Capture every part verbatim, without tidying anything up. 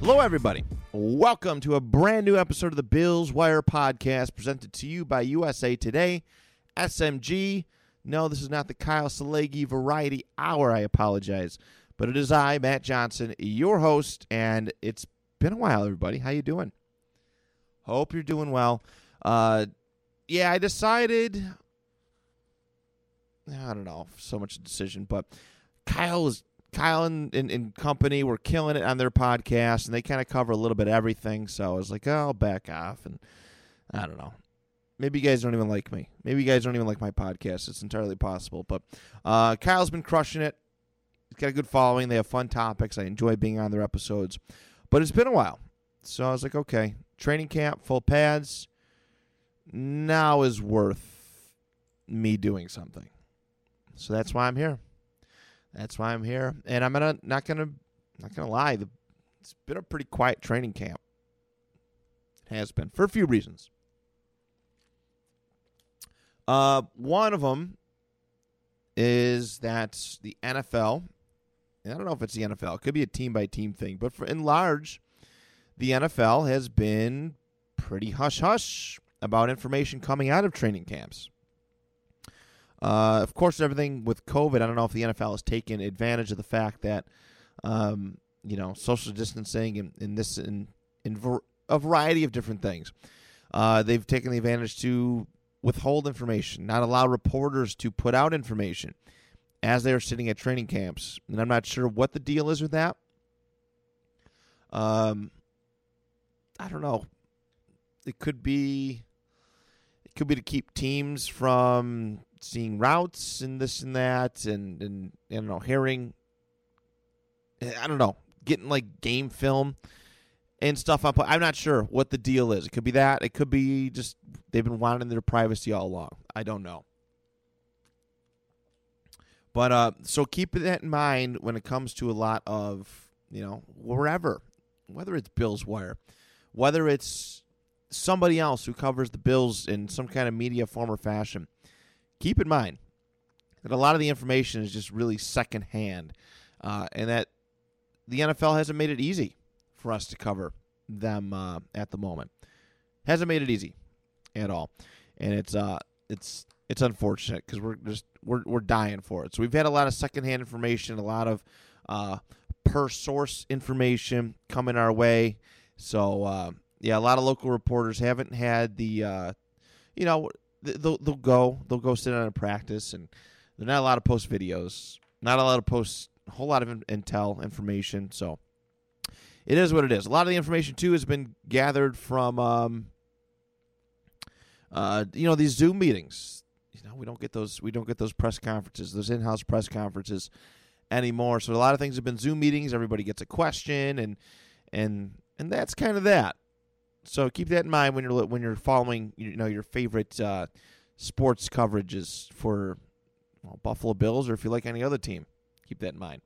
Hello, everybody. Welcome to a brand new episode of the Bills Wire podcast presented to you by U S A Today, S M G. No, this is not the Kyle Salegi Variety Hour. I apologize. But it is I, Matt Johnson, your host, and it's been a while, everybody. How you doing? Hope you're doing well. Uh, yeah, I decided, I don't know, so much decision, but Kyle is Kyle and, and, and company were killing it on their podcast, and they kind of cover a little bit of everything. So I was like, oh, I'll back off, and I don't know. Maybe you guys don't even like me. Maybe you guys don't even like my podcast. It's entirely possible. But uh, Kyle's been crushing it. He's got a good following. They have fun topics. I enjoy being on their episodes. But it's been a while. So I was like, okay, training camp, full pads, now is worth me doing something. So that's why I'm here. That's why I'm here, and I'm gonna not gonna not gonna lie. The, it's been a pretty quiet training camp. It has been for a few reasons. Uh, one of them is that the N F L. And I don't know if it's the N F L. It could be a team by team thing, but for in large, the N F L has been pretty hush hush about information coming out of training camps. Uh, of course, everything with COVID, I don't know if the N F L has taken advantage of the fact that, um, you know, social distancing and, and this and, and ver- a variety of different things. Uh, they've taken the advantage to withhold information, not allow reporters to put out information as they are sitting at training camps. And I'm not sure what the deal is with that. Um, I don't know. It could be, it could be to keep teams from seeing routes and this and that, and, and I don't know, hearing, I don't know, getting like game film and stuff up. I'm not sure what the deal is. It could be that. It could be just they've been wanting their privacy all along. I don't know. But uh, so keep that in mind when it comes to a lot of, you know, wherever, whether it's Bills Wire, whether it's somebody else who covers the Bills in some kind of media form or fashion. Keep in mind that a lot of the information is just really secondhand, uh, and that the N F L hasn't made it easy for us to cover them uh, at the moment. Hasn't made it easy at all, and it's uh, it's it's unfortunate because we're just we're we're dying for it. So we've had a lot of secondhand information, a lot of uh, per source information coming our way. So uh, yeah, a lot of local reporters haven't had the uh, you know. They'll, they'll go. They'll go sit on a practice, and they're not allowed to post videos. Not allowed to post a whole lot of intel information. So it is what it is. A lot of the information too has been gathered from, um, uh, you know, these Zoom meetings. You know, we don't get those. We don't get those press conferences, those in-house press conferences anymore. So a lot of things have been Zoom meetings. Everybody gets a question, and and and that's kind of that. So keep that in mind when you're when you're following, you know, your favorite uh, sports coverages for well, Buffalo Bills, or if you like any other team. Keep that in mind.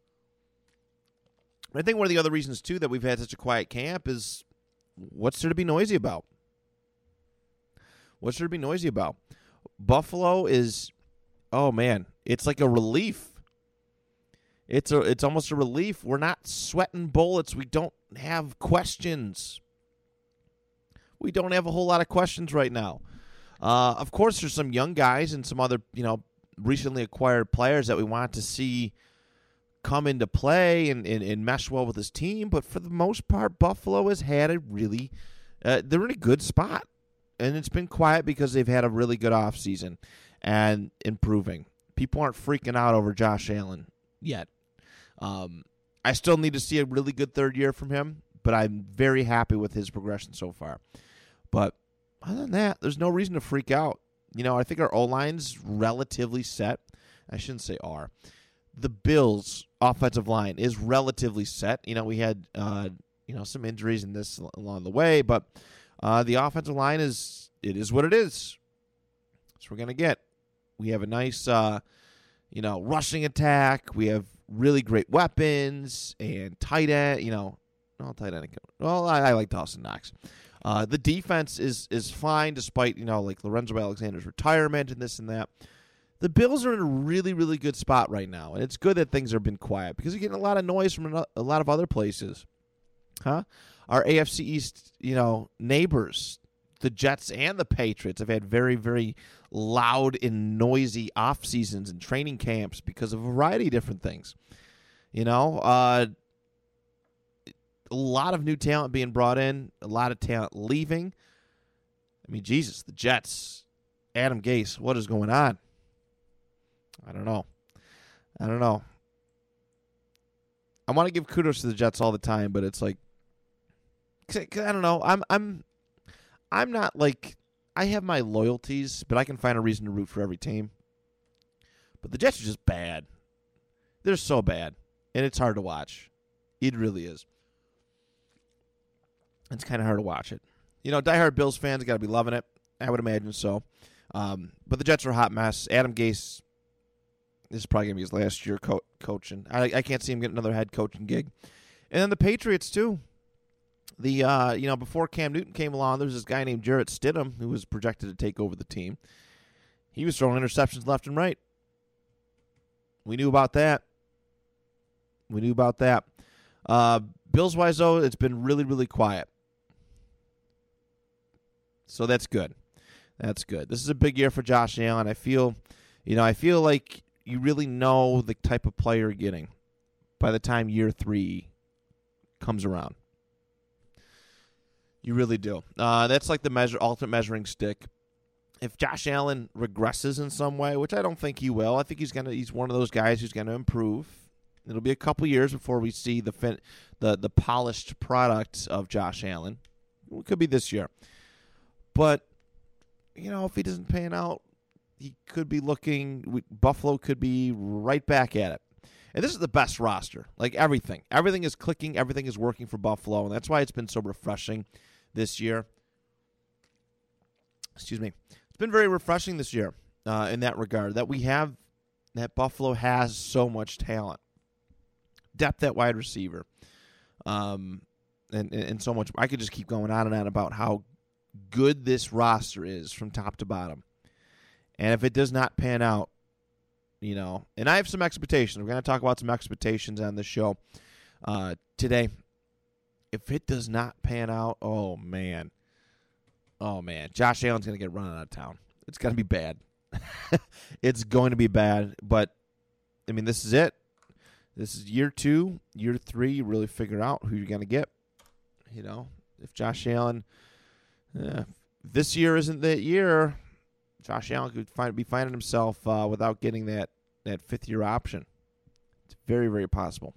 I think one of the other reasons too that we've had such a quiet camp is what's there to be noisy about? What's there to be noisy about? Buffalo is, oh man, it's like a relief. It's a it's almost a relief. We're not sweating bullets. We don't have questions. We don't have a whole lot of questions right now. Uh, of course, there's some young guys and some other, you know, recently acquired players that we want to see come into play and, and, and mesh well with his team. But for the most part, Buffalo has had a really, uh, they're in a good spot. And it's been quiet because they've had a really good offseason and improving. People aren't freaking out over Josh Allen yet. Um, I still need to see a really good third year from him, but I'm very happy with his progression so far. But other than that, there's no reason to freak out. You know, I think our O-line's relatively set. I shouldn't say are. The Bills' offensive line is relatively set. You know, we had, uh, you know, some injuries in this along the way, but uh, the offensive line is, it is what it is. That's what we're going to get. We have a nice, uh, you know, rushing attack. We have really great weapons and tight end, you know, well, tight end. Well, I, I like Dawson Knox. Uh, the defense is is fine despite, you know, like Lorenzo Alexander's retirement and this and that. The Bills are in a really, really good spot right now, and it's good that things have been quiet because you're getting a lot of noise from a lot of other places. Huh? Our A F C East, you know, neighbors, the Jets and the Patriots, have had very, very loud and noisy off seasons and training camps because of a variety of different things. You know, uh, a lot of new talent being brought in, a lot of talent leaving. I mean, Jesus, the Jets, Adam Gase, what is going on? I don't know. I don't know. I want to give kudos to the Jets all the time, but it's like, cause, cause I don't know. I'm, I'm, I'm not like, I have my loyalties, but I can find a reason to root for every team. But the Jets are just bad. They're so bad, and it's hard to watch. It really is. It's kind of hard to watch it. You know, diehard Bills fans got to be loving it. I would imagine so. Um, but the Jets are a hot mess. Adam Gase, this is probably going to be his last year co- coaching. I, I can't see him getting another head coaching gig. And then the Patriots, too. The uh, you know, before Cam Newton came along, there was this guy named Jarrett Stidham who was projected to take over the team. He was throwing interceptions left and right. We knew about that. We knew about that. Uh, Bills-wise, though, it's been really, really quiet. So that's good. That's good. This is a big year for Josh Allen. I feel, you know, I feel like you really know the type of player you're getting by the time year three comes around. You really do. Uh, that's like the measure, ultimate measuring stick. If Josh Allen regresses in some way, which I don't think he will, I think he's gonna. He's one of those guys who's gonna improve. It'll be a couple years before we see the fin- the the polished product of Josh Allen. It could be this year. But, you know, if he doesn't pan out, he could be looking, Buffalo could be right back at it. And this is the best roster. Like everything. Everything is clicking. Everything is working for Buffalo. And that's why it's been so refreshing this year. Excuse me. It's been very refreshing this year uh, in that regard. That we have, that Buffalo has so much talent. Depth at wide receiver. Um, and, and, and so much. I could just keep going on and on about how good this roster is from top to bottom. And if it does not pan out, you know, and I have some expectations. We're going to talk about some expectations on this show uh, today. If it does not pan out, oh, man. Oh, man. Josh Allen's going to get run out of town. It's going to be bad. It's going to be bad. But, I mean, this is it. This is year two. Year three, you really figure out who you're going to get. You know, if Josh Allen... Yeah. This year isn't that year. Josh Allen could find, be finding himself uh, without getting that, that fifth-year option. It's very, very possible.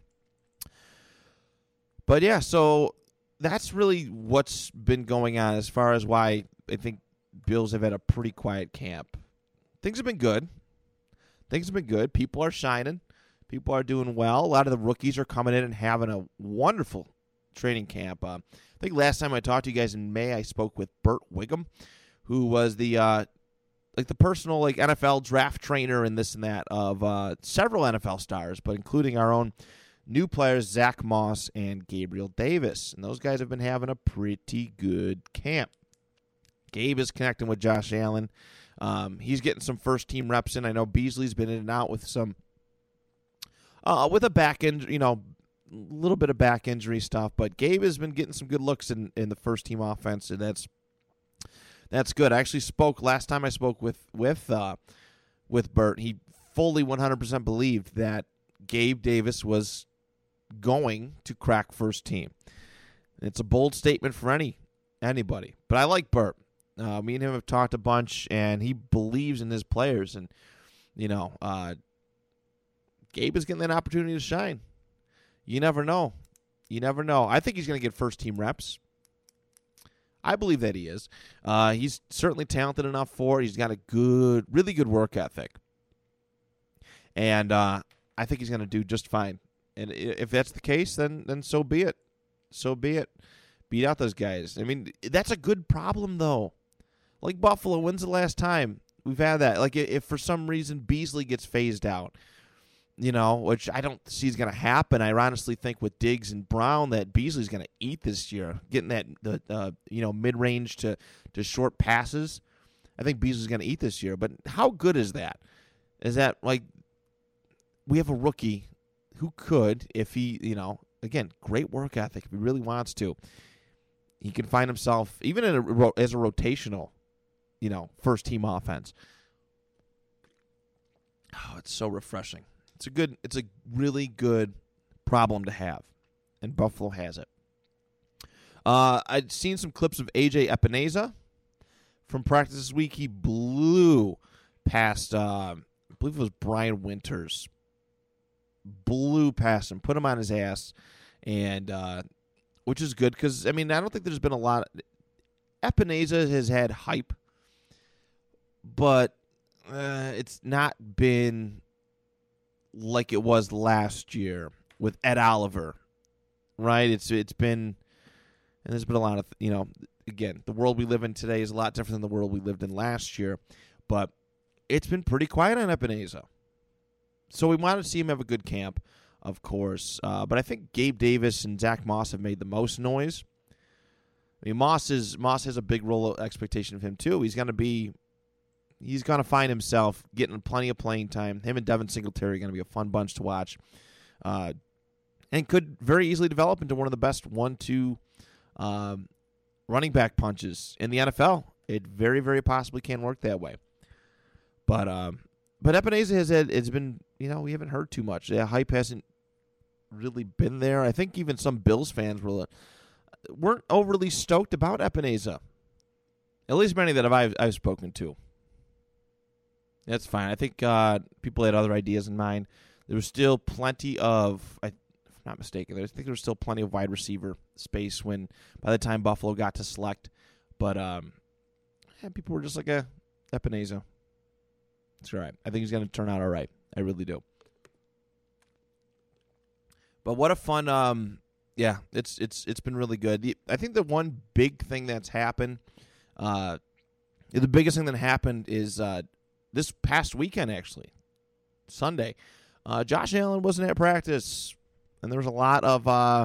But, yeah, so that's really what's been going on as far as why I think Bills have had a pretty quiet camp. Things have been good. Things have been good. People are shining. People are doing well. A lot of the rookies are coming in and having a wonderful training camp. Uh, I think last time I talked to you guys in May, I spoke with Burt Wiggum, who was the uh, like the personal like N F L draft trainer and this and that of uh, several N F L stars, but including our own new players, Zach Moss and Gabriel Davis. And those guys have been having a pretty good camp. Gabe is connecting with Josh Allen. Um, he's getting some first-team reps in. I know Beasley's been in and out with some uh, with a back end, you know, a little bit of back injury stuff, but Gabe has been getting some good looks in, in the first team offense, and that's that's good. I actually spoke last time I spoke with with uh, with Bert. He fully one hundred percent believed that Gabe Davis was going to crack first team. It's a bold statement for any anybody, but I like Bert. Uh, me and him have talked a bunch, and he believes in his players, and you know, uh, Gabe is getting that opportunity to shine. You never know. You never know. I think he's going to get first-team reps. I believe that he is. Uh, he's certainly talented enough for it. He's got a good, really good work ethic. And uh, I think he's going to do just fine. And if that's the case, then then so be it. So be it. Beat out those guys. I mean, that's a good problem, though. Like Buffalo, when's the last time we've had that? Like if for some reason Beasley gets phased out, you know, which I don't see is going to happen. I honestly think with Diggs and Brown that Beasley's going to eat this year, getting that the uh, you know mid-range to, to short passes. I think Beasley's going to eat this year. But how good is that? Is that like we have a rookie who could, if he, you know, again, great work ethic if he really wants to. He can find himself, even in a, as a rotational, you know, first-team offense. Oh, it's so refreshing. It's a good, it's a really good problem to have, and Buffalo has it. Uh, I'd seen some clips of A J Epineza from practice this week. He blew past, uh, I believe it was Brian Winters. Blew past him, put him on his ass, and uh, which is good because, I mean, I don't think there's been a lot. Of, Epineza has had hype, but uh, it's not been like it was last year with Ed Oliver, right? It's It's been, and there's been a lot of, you know, again, the world we live in today is a lot different than the world we lived in last year, but it's been pretty quiet on Epineza. So we wanted to see him have a good camp, of course. Uh, but I think Gabe Davis and Zach Moss have made the most noise. I mean, Moss is Moss has a big role expectation of him too. He's going to be, he's going to find himself getting plenty of playing time. Him and Devin Singletary are going to be a fun bunch to watch, uh, and could very easily develop into one of the best one-two um, running back punches in the N F L. It very, very possibly can work that way. But um, but Epineza has had, it's been, you know, we haven't heard too much. The hype hasn't really been there. I think even some Bills fans were, weren't overly stoked about Epineza. At least many that I've, I've spoken to. That's fine. I think uh, people had other ideas in mind. There was still plenty of, if I'm not mistaken, I think there was still plenty of wide receiver space when, by the time Buffalo got to select. But um, yeah, people were just like, a Epineza. It's all right. I think he's going to turn out all right. I really do. But what a fun, um, yeah, it's it's it's been really good. The, I think the one big thing that's happened, uh, the biggest thing that happened is uh, this past weekend, actually, Sunday, uh, Josh Allen wasn't at practice, and there was a lot of, uh,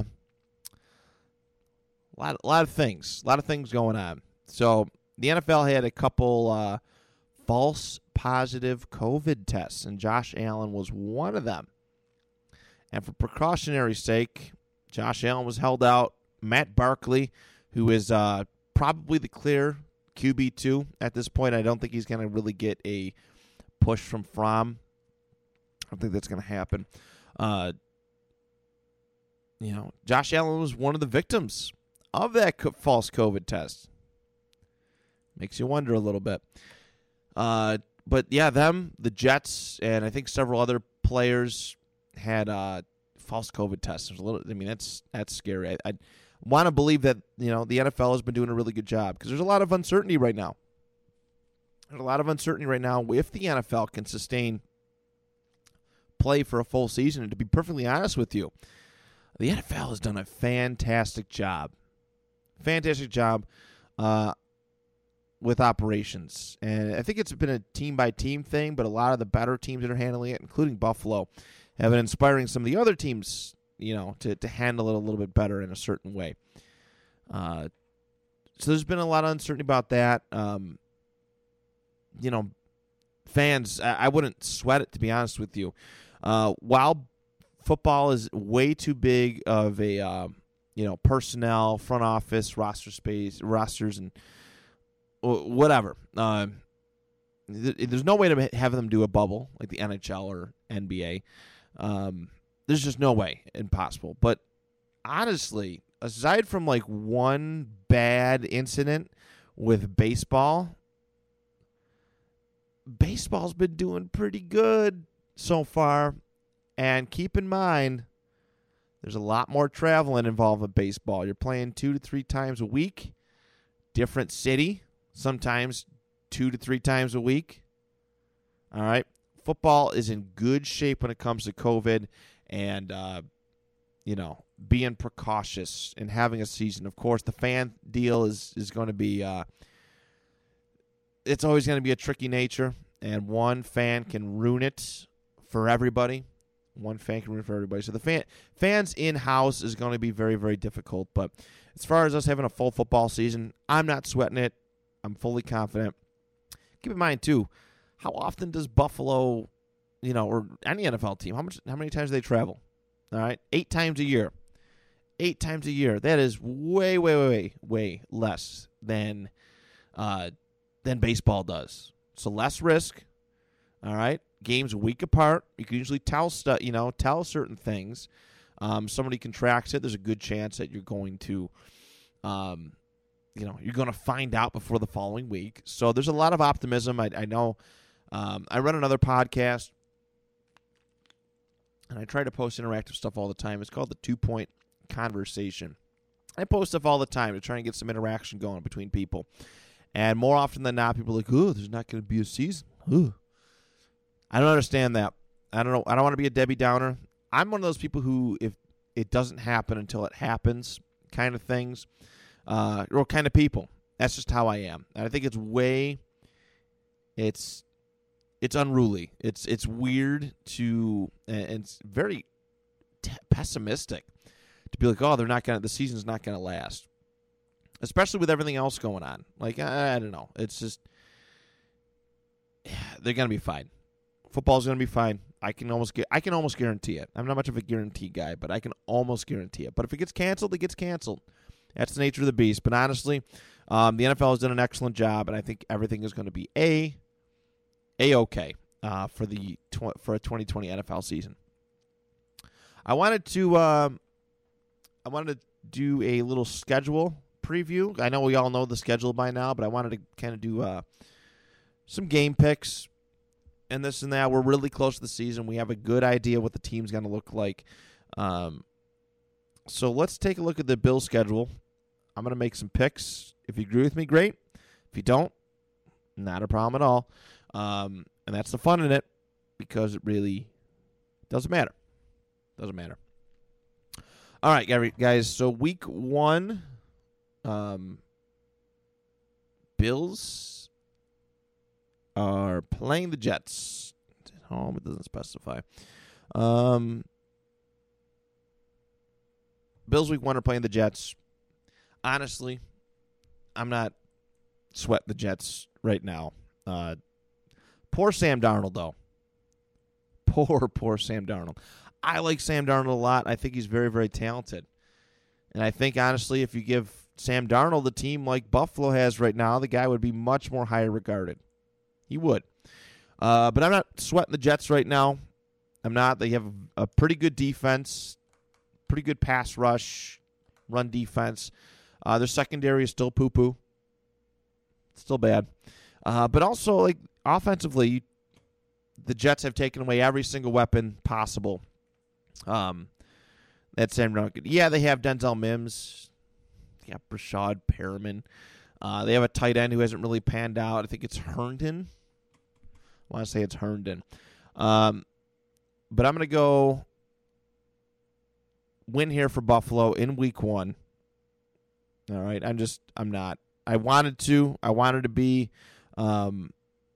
a lot, a lot of things, a lot of things going on. So the N F L had a couple uh, false positive COVID tests, and Josh Allen was one of them. And for precautionary sake, Josh Allen was held out. Matt Barkley, who is uh, probably the clear Q B two at this point, I don't think he's going to really get a push from Fromm. I don't think that's going to happen. Uh, you know, Josh Allen was one of the victims of that co- false COVID test. Makes you wonder a little bit. Uh, but, yeah, them, the Jets, and I think several other players had uh, false COVID tests. There's a little, I mean, that's that's scary. I, I want to believe that, you know, the N F L has been doing a really good job because there's a lot of uncertainty right now. There's a lot of uncertainty right now if the N F L can sustain play for a full season. And to be perfectly honest with you, the N F L has done a fantastic job. Fantastic job uh, with operations. And I think it's been a team-by-team thing, but a lot of the better teams that are handling it, including Buffalo, have been inspiring some of the other teams, you know, to, to handle it a little bit better in a certain way. Uh, so there's been a lot of uncertainty about that. Um, you know, fans, I, I wouldn't sweat it, to be honest with you. Uh, while football is way too big of a, uh, you know, personnel, front office, roster space, rosters, and whatever. Uh, th- there's no way to have them do a bubble like the N H L or N B A. Um, there's just no way. Impossible. But honestly, aside from like one bad incident with baseball, baseball's been doing pretty good so far. And keep in mind, there's a lot more traveling involved with baseball. You're playing two to three times a week, different city, sometimes two to three times a week. All right. Football is in good shape when it comes to COVID and, uh, you know, being precautious and having a season. Of course, the fan deal is, is going to be, uh, it's always going to be a tricky nature, and one fan can ruin it for everybody. One fan can ruin it for everybody. So the fan fans in-house is going to be very, very difficult. But as far as us having a full football season, I'm not sweating it. I'm fully confident. Keep in mind, too, how often does Buffalo, you know, or any N F L team, how much, how many times do they travel? All right, eight times a year. eight times a year. That is way, way, way, way, way less than uh, than baseball does. So less risk. All right, games a week apart. You can usually tell stu- you know, tell certain things. Um, somebody contracts it. There's a good chance that you're going to, um, you know, you're going to find out before the following week. So there's a lot of optimism. I, I know. Um, I run another podcast, and I try to post interactive stuff all the time. It's called the Two Point Conversation. I post stuff all the time to try and get some interaction going between people. And more often than not, people are like, "Oh, there's not going to be a season." Ooh. I don't understand that. I don't know. I don't want to be a Debbie Downer. I'm one of those people who, if it doesn't happen until it happens, kind of things, uh, or kind of people. That's just how I am. And I think it's way, it's, it's unruly. It's it's weird to, and it's very t- pessimistic to be like, oh, they're not gonna, the season's not gonna last, especially with everything else going on. Like I, I don't know. It's just they're gonna be fine. Football's going to be fine. I can almost get. I can almost guarantee it. I'm not much of a guarantee guy, but I can almost guarantee it. But if it gets canceled, it gets canceled. That's the nature of the beast. But honestly, um, the N F L has done an excellent job, and I think everything is going to be a a okay uh, for the tw- for a twenty twenty N F L season. I wanted to. Um, I wanted to do a little schedule preview. I know we all know the schedule by now, but I wanted to kind of do uh, some game picks. And this and that. We're really close to the season. We have a good idea what the team's going to look like. Um, so let's take a look at the Bills schedule. I'm going to make some picks. If you agree with me, great. If you don't, not a problem at all. Um, and that's the fun in it because it really doesn't matter. Doesn't matter. All right, guys. So week one, um, Bills are playing the Jets. At home, it doesn't specify. Um, Bills week one are playing the Jets. Honestly, I'm not sweating the Jets right now. Uh, poor Sam Darnold, though. Poor, poor Sam Darnold. I like Sam Darnold a lot. I think he's very, very talented. And I think, honestly, if you give Sam Darnold a team like Buffalo has right now, the guy would be much more higher regarded. He would. Uh, but I'm not sweating the Jets right now. I'm not. They have a, a pretty good defense, pretty good pass rush, run defense. Uh, their secondary is still poo-poo. Still bad. Uh, but also, like, offensively, the Jets have taken away every single weapon possible. Um, that's Sam Darnold. Yeah, they have Denzel Mims. They got Brashad Perriman. Uh, they have a tight end who hasn't really panned out. I think it's Herndon. I want to say it's Herndon. Um, but I'm going to go win here for Buffalo in week one. All right. I'm just, I'm not. I wanted to. I wanted to be, um,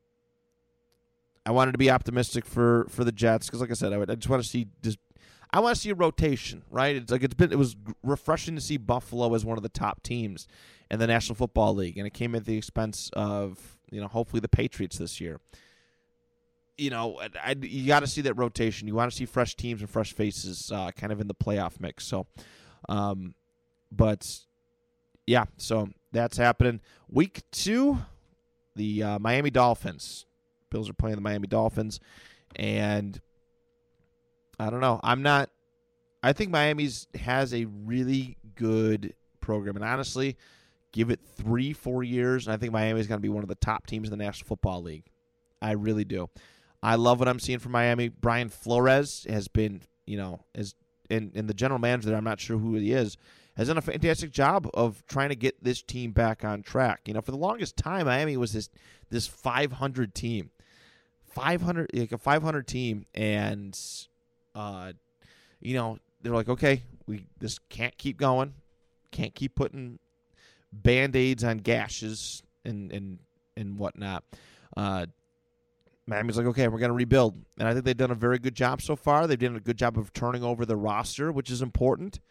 I wanted to be optimistic for, for the Jets because, like I said, I, would, I just want to see just, I want to see a rotation, right? It's like it's been, it was refreshing to see Buffalo as one of the top teams in the National Football League, and it came at the expense of, you know, hopefully the Patriots this year. You know, I, you got to see that rotation. You want to see fresh teams and fresh faces uh, kind of in the playoff mix. So, um, but, yeah, so that's happening. Week two, the uh, Miami Dolphins. Bills are playing the Miami Dolphins, and I don't know. I'm not – I think Miami's has a really good program, and honestly – give it three, four years, and I think Miami is going to be one of the top teams in the National Football League. I really do. I love what I'm seeing from Miami. Brian Flores has been, you know, as and, and the general manager there, I'm not sure who he is, has done a fantastic job of trying to get this team back on track. You know, for the longest time, Miami was this this five hundred team, five hundred like a five hundred team, and uh, you know, they're like, okay, we this can't keep going, can't keep putting Band-Aids on gashes and and and whatnot. Uh, Miami's like, okay, we're going to rebuild. And I think they've done a very good job so far. They've done a good job of turning over the roster, which is important.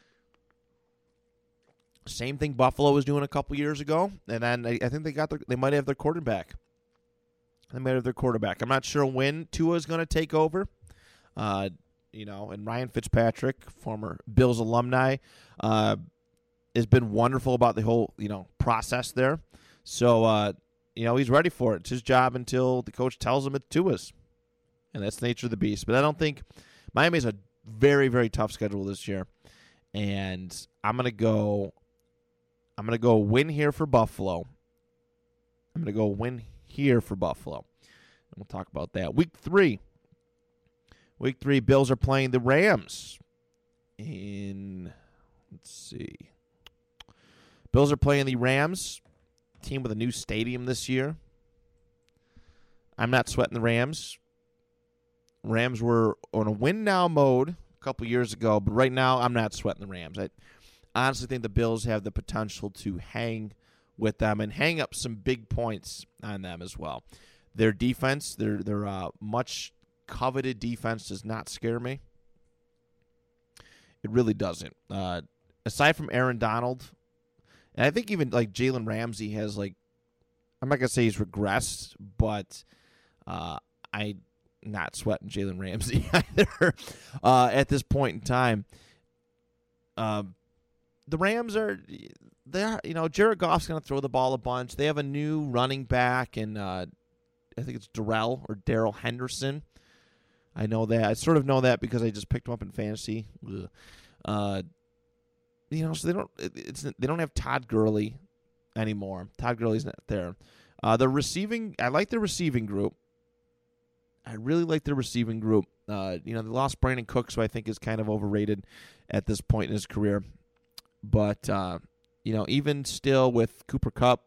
Same thing Buffalo was doing a couple years ago. And then I, I think they got their, they might have their quarterback. They might have their quarterback. I'm not sure when Tua is going to take over. Uh, you know, and Ryan Fitzpatrick, former Bills alumni, uh, has been wonderful about the whole, you know, process there. So, uh, you know, he's ready for it. It's his job until the coach tells him it's to us. And that's the nature of the beast. But I don't think Miami has a very, very tough schedule this year. And I'm going to go I'm going to go win here for Buffalo. I'm going to go win here for Buffalo. And we'll talk about that. Week three. Week three, Bills are playing the Rams in, let's see. Bills are playing the Rams, team with a new stadium this year. I'm not sweating the Rams. Rams were on a win-now mode a couple years ago, but right now I'm not sweating the Rams. I honestly think the Bills have the potential to hang with them and hang up some big points on them as well. Their defense, their their uh, much coveted defense does not scare me. It really doesn't. Uh, aside from Aaron Donald, and I think even like Jalen Ramsey has like, I'm not gonna say he's regressed, but uh, I'm not sweating Jalen Ramsey either uh, at this point in time. Um, the Rams are, they're you know Jared Goff's gonna throw the ball a bunch. They have a new running back, and uh, I think it's Darrell or Darrell Henderson. I know that. I sort of know that because I just picked him up in fantasy. Uh, you know, so they don't. It's they don't have Todd Gurley anymore. Todd Gurley's not there. Uh, the receiving, I like the receiving group. I really like the receiving group. Uh, you know, they lost Brandon Cooks, who I think is kind of overrated at this point in his career. But uh, you know, even still with Cooper Kupp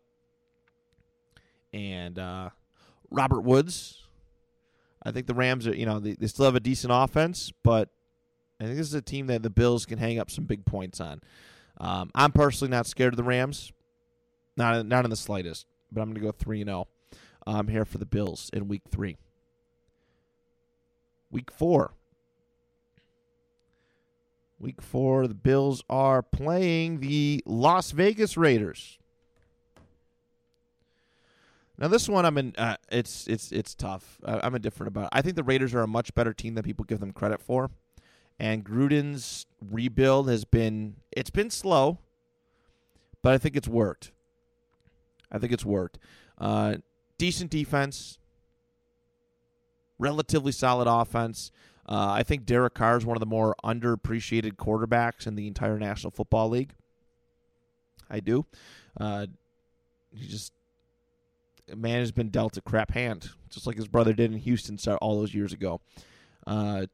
and uh, Robert Woods. I think the Rams are, you know, they, they still have a decent offense, but I think this is a team that the Bills can hang up some big points on. Um, I'm personally not scared of the Rams, not not in the slightest, but I'm going to go three and oh um, here for the Bills in week three. Week four. Week four, the Bills are playing the Las Vegas Raiders. Now this one, I'm in. Uh, it's it's it's tough. Uh, I'm indifferent about it. I think the Raiders are a much better team than people give them credit for, and Gruden's rebuild has been it's been slow, but I think it's worked. I think it's worked. Uh, decent defense, relatively solid offense. Uh, I think Derek Carr is one of the more underappreciated quarterbacks in the entire National Football League. I do. Uh, he just. Man has been dealt a crap hand, just like his brother did in Houston all those years ago. Uh,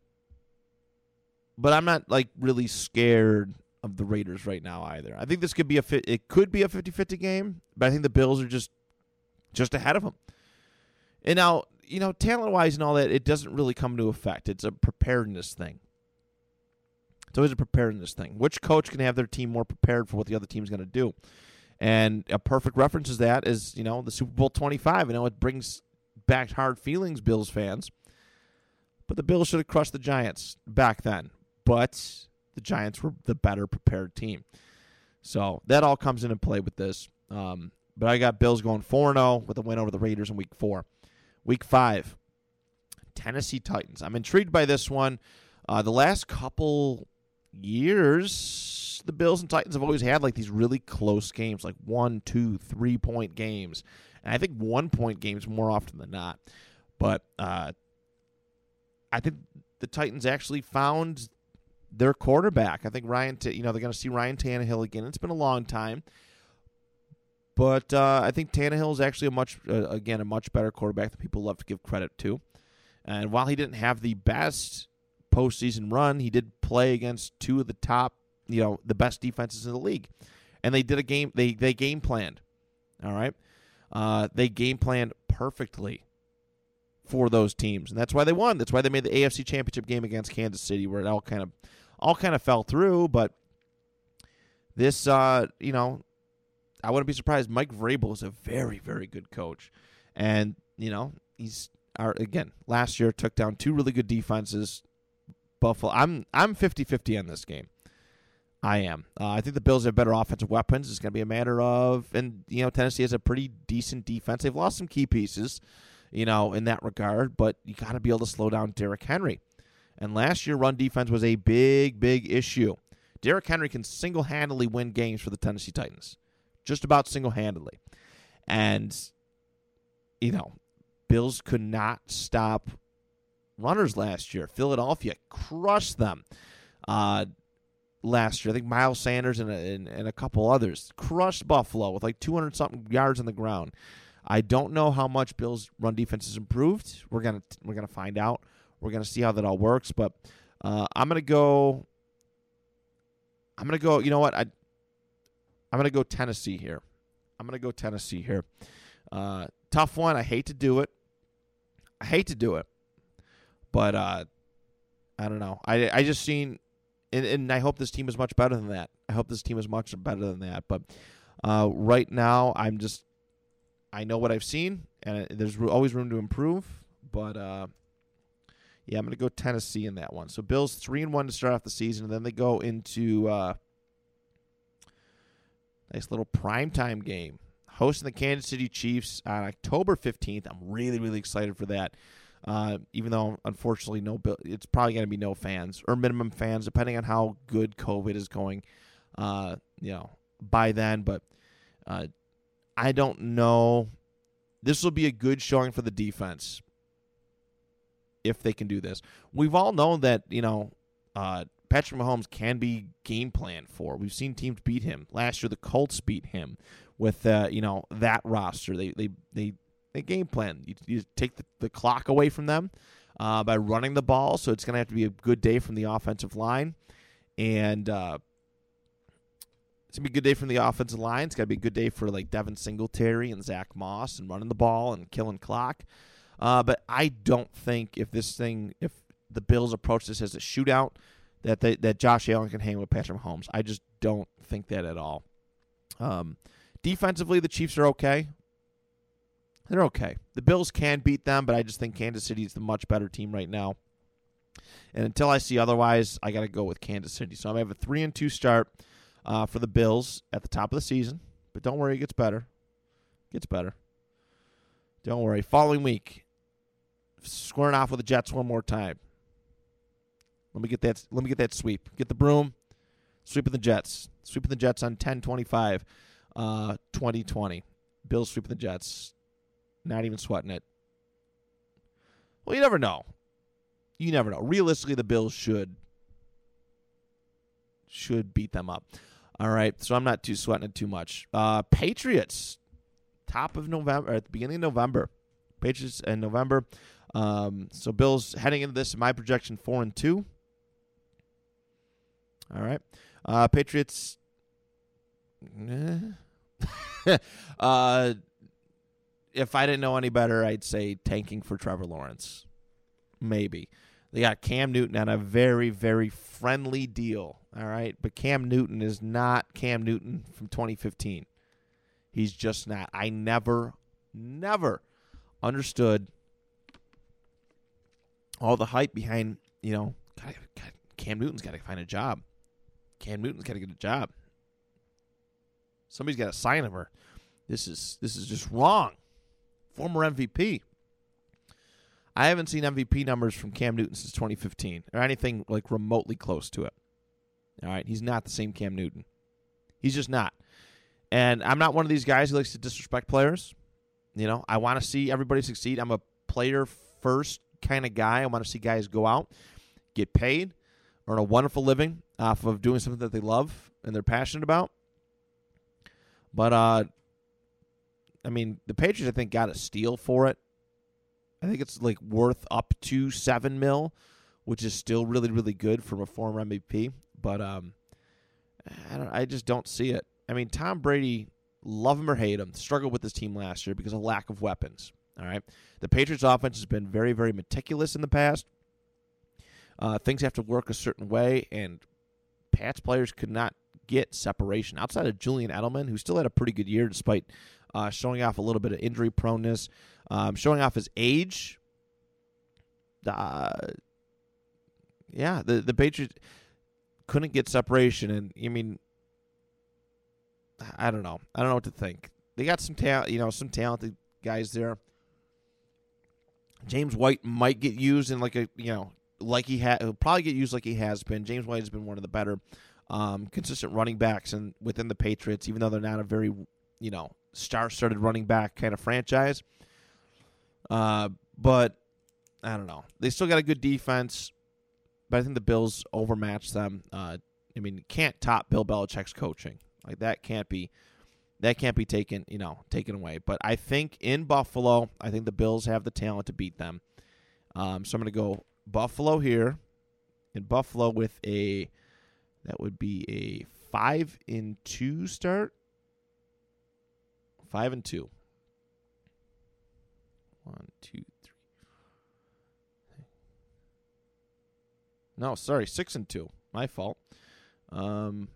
but I'm not like really scared of the Raiders right now either. I think this could be a fit. It could be a fifty-fifty game, but I think the Bills are just just ahead of them. And now, you know, talent-wise and all that, it doesn't really come into effect. It's a preparedness thing. It's always a preparedness thing. Which coach can have their team more prepared for what the other team's going to do? And a perfect reference is that is, you know, the Super Bowl twenty-five. I know it brings back hard feelings, Bills fans. But the Bills should have crushed the Giants back then. But the Giants were the better prepared team. So that all comes into play with this. Um, but I got Bills going four and oh with a win over the Raiders in week four. Week five, Tennessee Titans. I'm intrigued by this one. Uh, the last couple years, the Bills and Titans have always had like these really close games, like one, two, three point games, and I think one point games more often than not. But uh, I think the Titans actually found their quarterback. I think Ryan, T- you know, they're going to see Ryan Tannehill again. It's been a long time, but uh, I think Tannehill is actually a much, uh, again, a much better quarterback than people love to give credit to. And while he didn't have the best postseason run, he did play against two of the top, you know, the best defenses in the league, and they did a game. They they game planned, all right. Uh, they game planned perfectly for those teams, and that's why they won. That's why they made the A F C Championship game against Kansas City, where it all kind of all kind of fell through. But this, uh, you know, I wouldn't be surprised. Mike Vrabel is a very very good coach, and you know he's our, again last year took down two really good defenses. Buffalo. I'm I'm fifty-fifty on this game. I am. Uh, I think the Bills have better offensive weapons. It's going to be a matter of, and you know, Tennessee has a pretty decent defense. They've lost some key pieces, you know, in that regard. But you got to be able to slow down Derrick Henry, And last year, run defense was a big, big issue. Derrick Henry can single-handedly win games for the Tennessee Titans. Just about single-handedly. And, you know, Bills could not stop runners last year. Philadelphia crushed them uh, last year. I think Miles Sanders and a, and, and a couple others crushed Buffalo with like two hundred something yards on the ground. I don't know how much Bills' run defense has improved. We're gonna we're gonna find out. We're gonna see how that all works. But uh, I'm gonna go. I'm gonna go. You know what? I I'm gonna go Tennessee here. I'm gonna go Tennessee here. Uh, tough one. I hate to do it. I hate to do it. But uh, I don't know. I I just seen, and, and I hope this team is much better than that. I hope this team is much better than that. But uh, right now, I'm just, I know what I've seen, and there's always room to improve. But uh, yeah, I'm going to go Tennessee in that one. So Bills three and one to start off the season, and then they go into uh, nice little primetime game, hosting the Kansas City Chiefs on October fifteenth. I'm really really excited for that. Uh, even though, unfortunately, no, it's probably going to be no fans or minimum fans, depending on how good COVID is going, uh, you know, by then. But uh, I don't know. This will be a good showing for the defense if they can do this. We've all known that, you know, uh, Patrick Mahomes can be game planned for. We've seen teams beat him. Last year, the Colts beat him with, uh, you know, that roster. They, they, they. A game plan. You, you take the, the clock away from them uh, by running the ball, so it's going to have to be a good day from the offensive line. And uh, it's going to be a good day from the offensive line. It's got to be a good day for like Devin Singletary and Zach Moss and running the ball and killing clock. Uh, but I don't think if this thing, if the Bills approach this as a shootout, that they, that Josh Allen can hang with Patrick Mahomes. I just don't think that at all. Um, defensively, the Chiefs are okay. They're okay. The Bills can beat them, but I just think Kansas City is the much better team right now. And until I see otherwise, I got to go with Kansas City. So I'm going to have a three and two start uh, for the Bills at the top of the season. But don't worry, it gets better. It gets better. Don't worry. Following week, squaring off with the Jets one more time. Let me get that. Let me get that sweep. Get the broom. Sweeping the Jets. Sweeping the Jets on ten twenty-five, uh, twenty twenty. Bills sweeping the Jets. Not even sweating it. Well, you never know. You never know. Realistically, the Bills should should beat them up. All right, so I'm not too sweating it too much. Uh, Patriots, top of November, at the beginning of November. Patriots in November. Um, so Bills heading into this, my projection, four and two. All right, uh, Patriots. uh. If I didn't know any better, I'd say tanking for Trevor Lawrence. Maybe. They got Cam Newton on a very, very friendly deal. All right? But Cam Newton is not Cam Newton from twenty fifteen. He's just not. I never, never understood all the hype behind, you know, God, God, Cam Newton's got to find a job. Cam Newton's got to get a job. Somebody's got to sign him. Or this is this is just wrong. Former M V P. I haven't seen M V P numbers from Cam Newton since twenty fifteen or anything like remotely close to it. All right, he's not the same Cam Newton. He's just not. And I'm not one of these guys who likes to disrespect players. You know, I want to see everybody succeed. I'm a player-first kind of guy. I want to see guys go out, get paid, earn a wonderful living off of doing something that they love and they're passionate about. But, uh, I mean, the Patriots, I think, got a steal for it. I think it's, like, worth up to seven mil, which is still really, really good from a former M V P. But um, I, don't, I just don't see it. I mean, Tom Brady, love him or hate him, struggled with this team last year because of lack of weapons. All right, the Patriots' offense has been very, very meticulous in the past. Uh, things have to work a certain way, and Pats players could not get separation outside of Julian Edelman, who still had a pretty good year despite uh, showing off a little bit of injury proneness, um, showing off his age. Uh, yeah, the the Patriots couldn't get separation, and I mean, I don't know. I don't know what to think. They got some talent, you know, some talented guys there. James White might get used in like a, you know, like he had. He'll probably get used like he has been. James White has been one of the better um, consistent running backs and within the Patriots, even though they're not a very, you know, star-studded running back kind of franchise. Uh, but I don't know. They still got a good defense, but I think the Bills overmatch them. Uh, I mean, you can't top Bill Belichick's coaching. Like that can't be that can't be taken, you know, taken away. But I think in Buffalo, I think the Bills have the talent to beat them. Um, so I'm going to go Buffalo here. In Buffalo with a that would be a five and two start. Five and two. One, two, three. No, sorry, six and two. My fault. Um.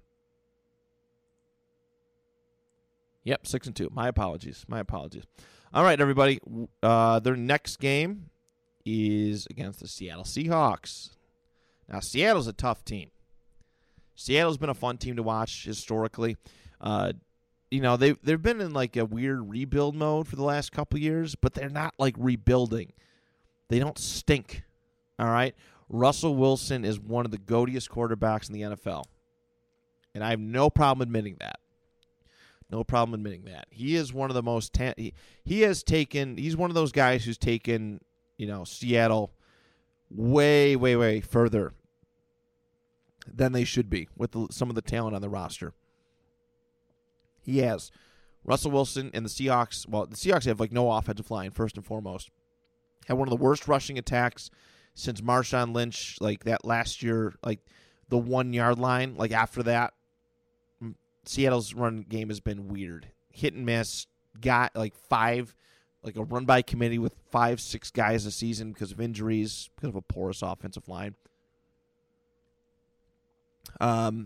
Yep, six and two. My apologies. My apologies. All right, everybody. Uh, their next game is against the Seattle Seahawks. Now, Seattle's a tough team. Seattle's been a fun team to watch historically. Uh, you know, they they've been in like a weird rebuild mode for the last couple years, but they're not like rebuilding. They don't stink. All right, Russell Wilson is one of the goatiest quarterbacks in the N F L, and I have no problem admitting that. No problem admitting that. He is one of the most ta- he, he has taken he's one of those guys who's taken, you know, Seattle way way way further than they should be with the, some of the talent on the roster. He has Russell Wilson and the Seahawks. Well, the Seahawks have like no offensive line first and foremost. Had one of the worst rushing attacks since Marshawn Lynch, like that last year, like the one yard line. Like after that, Seattle's run game has been weird. Hit and miss. Got like five, like a run by committee with five, six guys a season because of injuries, because of a porous offensive line. Um,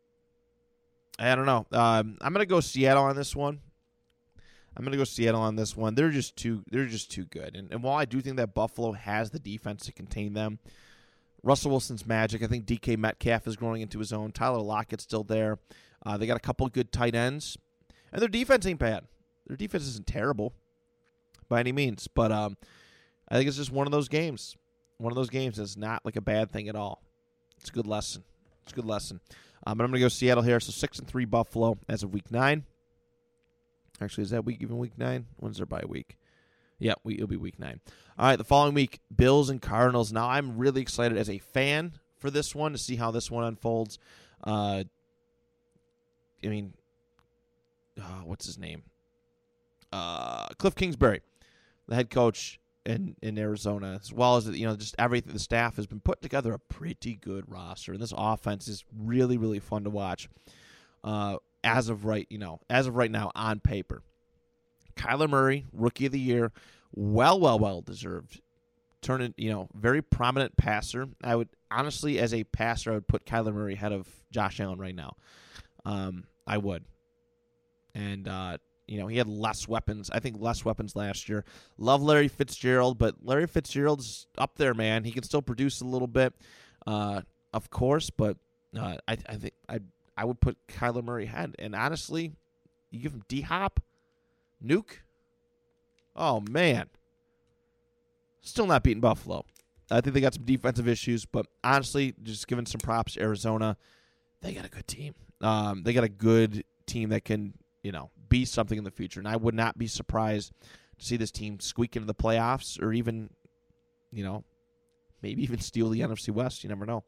I don't know. Um, I'm gonna go Seattle on this one. I'm gonna go Seattle on this one. They're just too. They're just too good. And, and while I do think that Buffalo has the defense to contain them, Russell Wilson's magic. I think D K Metcalf is growing into his own. Tyler Lockett's still there. Uh, they got a couple good tight ends, and their defense ain't bad. Their defense isn't terrible by any means, but um, I think it's just one of those games. One of those games is not like a bad thing at all. It's a good lesson. It's a good lesson. Um, but I'm going to go Seattle here. So six and three Buffalo as of week nine. Actually, is that week even week nine? When's their bye week? Yeah, we, it'll be week nine. All right, the following week, Bills and Cardinals. Now, I'm really excited as a fan for this one to see how this one unfolds. Uh, I mean, uh, what's his name? Uh, Cliff Kingsbury, the head coach in, in Arizona, as well as, you know, just everything. The staff has been putting together a pretty good roster, and this offense is really, really fun to watch. Uh, as of right, you know, as of right now on paper, Kyler Murray, rookie of the year, well, well, well deserved. Turning, you know, very prominent passer. I would honestly, as a passer, I would put Kyler Murray ahead of Josh Allen right now. Um, I would. And, uh, you know, he had less weapons. I think less weapons last year. Love Larry Fitzgerald, but Larry Fitzgerald's up there, man. He can still produce a little bit, uh, of course, but uh, I, I think I I would put Kyler Murray ahead. And honestly, you give him D-Hop, Nuke. Oh, man. Still not beating Buffalo. I think they got some defensive issues, but honestly, just giving some props to Arizona, they got a good team. Um, they got a good team that can, you know, be something in the future. And I would not be surprised to see this team squeak into the playoffs or even, you know, maybe even steal the N F C West. You never know.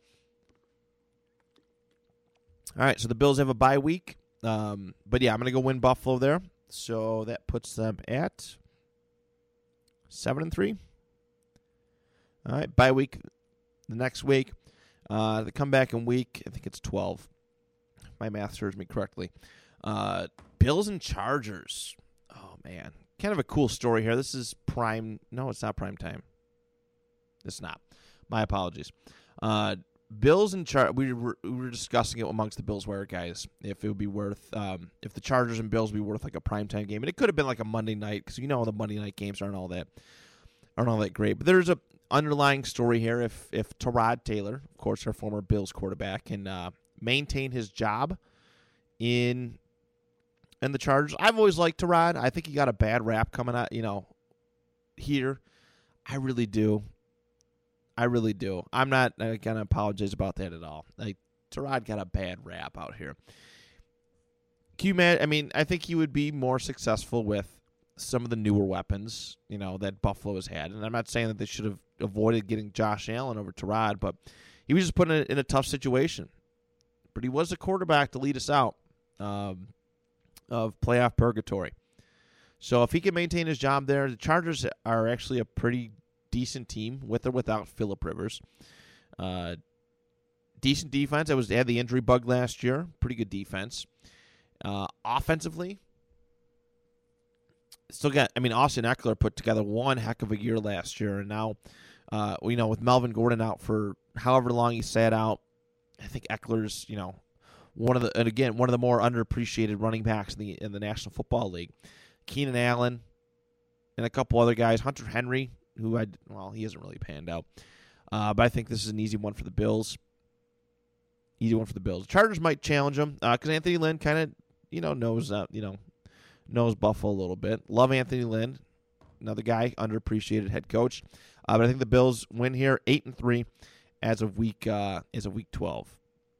All right, so the Bills have a bye week. Um, but, yeah, I'm going to go win Buffalo there. So that puts them at seven and three. All right, bye week the next week. Uh, the comeback in week, I think it's twelve. My math serves me correctly. Uh, Bills and Chargers. Oh, man. Kind of a cool story here. This is prime. No, it's not prime time. It's not. My apologies. Uh, Bills and Char. We were we were discussing it amongst the Bills Wire guys if it would be worth um, if the Chargers and Bills would be worth like a primetime game, and it could have been like a Monday night because you know the Monday night games aren't all that aren't all that great. But there's a underlying story here. If if Tyrod Taylor, of course, our former Bills quarterback, can uh, maintain his job in in the Chargers, I've always liked Tyrod. I think he got a bad rap coming out, you know, here. I really do. I really do. I'm not uh, going to apologize about that at all. Like, Tyrod got a bad rap out here. Can you imagine, I mean, I think he would be more successful with some of the newer weapons, you know, that Buffalo has had. And I'm not saying that they should have avoided getting Josh Allen over Tyrod, but he was just put in a, in a tough situation. But he was a quarterback to lead us out um, of playoff purgatory. So if he can maintain his job there, the Chargers are actually a pretty decent team with or without Phillip Rivers. Uh, decent defense. I was they had the injury bug last year. Pretty good defense. Uh, offensively, still got. I mean, Austin Eckler put together one heck of a year last year, and now, uh, you know, with Melvin Gordon out for however long he sat out, I think Eckler's, you know, one of the and again one of the more underappreciated running backs in the in the National Football League. Keenan Allen and a couple other guys. Hunter Henry, who I well, he hasn't really panned out, uh, but I think this is an easy one for the Bills. Easy one for the Bills. The Chargers might challenge them because uh, Anthony Lynn kind of, you know, knows uh, you know knows Buffalo a little bit. Love Anthony Lynn, another guy, underappreciated head coach. Uh, but I think the Bills win here, eight and three, as of week uh, as of week twelve.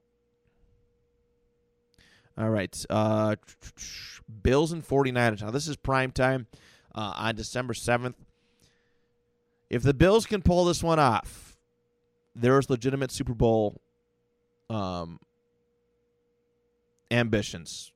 All right, uh, Bills and 49ers. Now this is prime time uh, on December seventh. If the Bills can pull this one off, there's legitimate Super Bowl um, ambitions.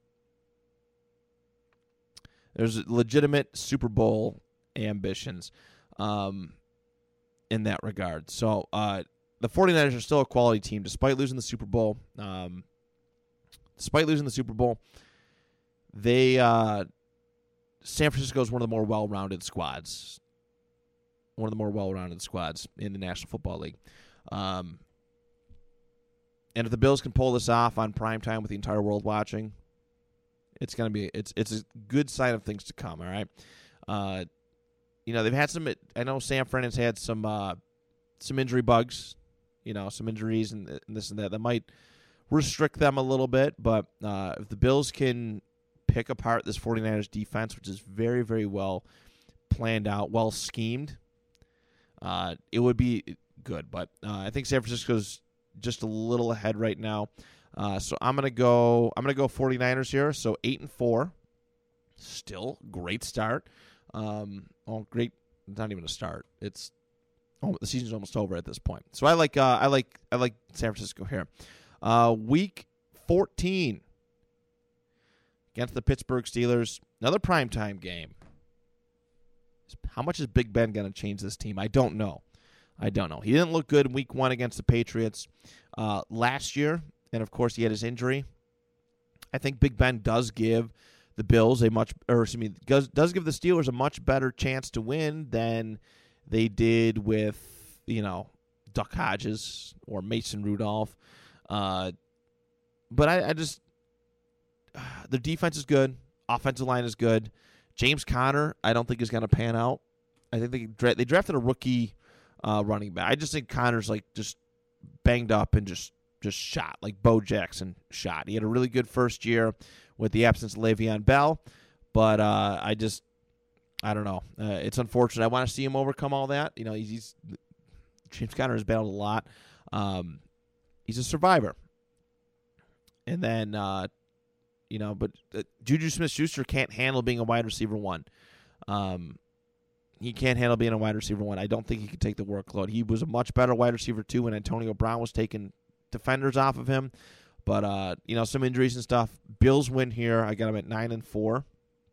There's legitimate Super Bowl ambitions um, in that regard. So uh, the 49ers are still a quality team despite losing the Super Bowl. Um, despite losing the Super Bowl, they uh, San Francisco is one of the more well-rounded squads. One of the more well-rounded squads in the National Football League. Um, and if the Bills can pull this off on primetime with the entire world watching, it's gonna be it's it's a good sign of things to come. All right, uh, you know they've had some. I know San Fran has had some uh, some injury bugs, you know, some injuries and, and this and that that might restrict them a little bit. But uh, if the Bills can pick apart this 49ers defense, which is very very well planned out, well schemed, uh, it would be good. But uh, I think San Francisco's just a little ahead right now. Uh, so I'm gonna go. I'm gonna go 49ers here. So eight and four, still great start. Um, oh, great! Not even a start. It's oh, the season's almost over at this point. So I like. Uh, I like. I like San Francisco here. Uh, week fourteen against the Pittsburgh Steelers. Another primetime game. How much is Big Ben gonna change this team? I don't know. I don't know. He didn't look good in week one against the Patriots uh, last year. And, of course, he had his injury. I think Big Ben does give the Bills a much, or excuse me, does, does give the Steelers a much better chance to win than they did with, you know, Duck Hodges or Mason Rudolph. Uh, but I, I just, uh, their defense is good. Offensive line is good. James Conner, I don't think is going to pan out. I think they dra- they drafted a rookie uh, running back. I just think Conner's like just banged up and just. Just shot, like Bo Jackson shot. He had a really good first year with the absence of Le'Veon Bell, but uh, I just, I don't know. Uh, it's unfortunate. I want to see him overcome all that. You know, he's, he's James Conner has battled a lot. Um, he's a survivor. And then, uh, you know, but uh, Juju Smith-Schuster can't handle being a wide receiver one. Um, he can't handle being a wide receiver one. I don't think he could take the workload. He was a much better wide receiver two when Antonio Brown was taking defenders off of him, but uh, you know, some injuries and stuff. Bills win here. I got them at nine and four.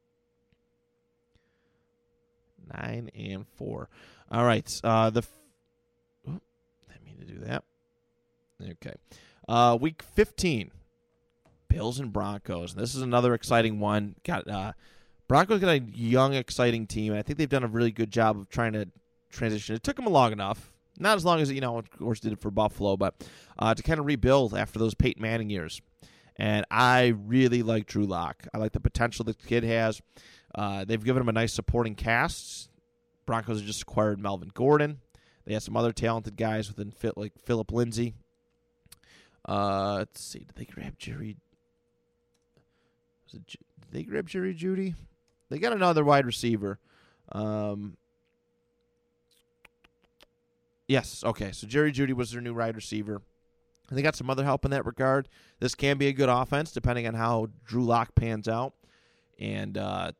Nine and four. All right. Uh, the. F- oh, I mean to do that. Okay. Uh, week fifteen. Bills and Broncos. This is another exciting one. Got uh, Broncos got a young, exciting team. And I think they've done a really good job of trying to transition. It took them long enough. Not as long as, you know, of course, did it for Buffalo, but uh, to kind of rebuild after those Peyton Manning years. And I really like Drew Lock. I like the potential the kid has. Uh, they've given him a nice supporting cast. Broncos have just acquired Melvin Gordon. They have some other talented guys within fit like Philip Lindsay. Uh, let's see. Did they grab Jerry? Was it, did they grab Jerry Jeudy? They got another wide receiver. Um Yes, okay. So Jerry Jeudy was their new wide receiver. And they got some other help in that regard. This can be a good offense depending on how Drew Lock pans out. And uh,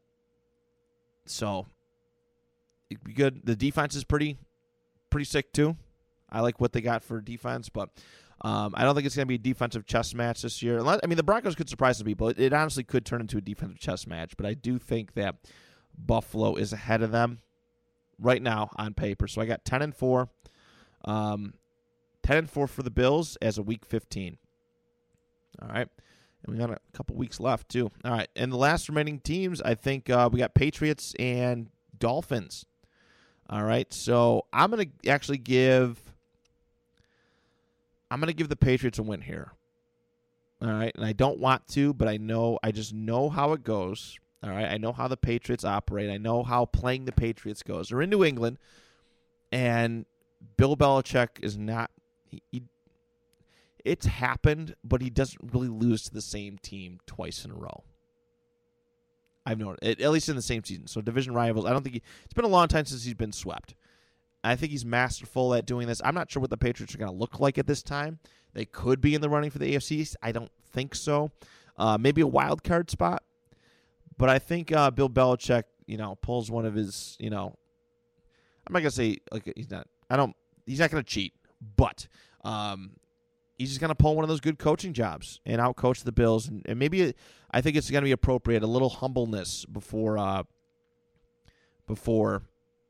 so it'd be good. The defense is pretty pretty sick too. I like what they got for defense, but um, I don't think it's going to be a defensive chess match this year. Unless, I mean, the Broncos could surprise some people. It, it honestly could turn into a defensive chess match, but I do think that Buffalo is ahead of them right now on paper. So I got ten and four. Um, ten and four for the Bills as a week fifteen. All right. And we got a couple weeks left, too. All right. And the last remaining teams, I think uh, we got Patriots and Dolphins. All right. So I'm going to actually give I'm going to give the Patriots a win here. All right. And I don't want to, but I know I just know how it goes. All right. I know how the Patriots operate. I know how playing the Patriots goes. They're in New England, and Bill Belichick is not he, he It's happened, but he doesn't really lose to the same team twice in a row. I've noticed, at, at least in the same season. So division rivals, I don't think he, it's been a long time since he's been swept. I think he's masterful at doing this. I'm not sure what the Patriots are going to look like at this time. They could be in the running for the A F C East. I don't think so. Uh, maybe a wild card spot. But I think uh, Bill Belichick, you know, pulls one of his, you know, I'm not going to say, like, he's not, I don't, he's not going to cheat, but, um, he's just going to pull one of those good coaching jobs and outcoach the Bills. And, and maybe I think it's going to be appropriate, a little humbleness before, uh, before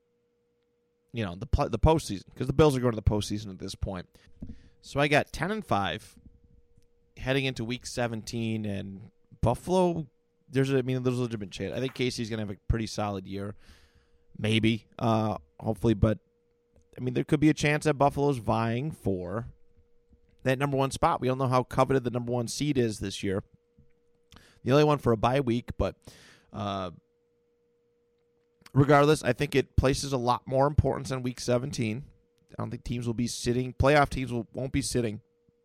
you know, the the postseason, because the Bills are going to the postseason at this point. So I got ten and five heading into week seventeen, and Buffalo, there's a, I mean, there's a legitimate chance. I think Casey's going to have a pretty solid year, maybe, uh, hopefully. But, I mean, there could be a chance that Buffalo's vying for that number one spot. We don't know how coveted the number one seed is this year. The only one for a bye week, but uh, regardless, I think it places a lot more importance on week seventeen. I don't think teams will be sitting, playoff teams will, won't be sitting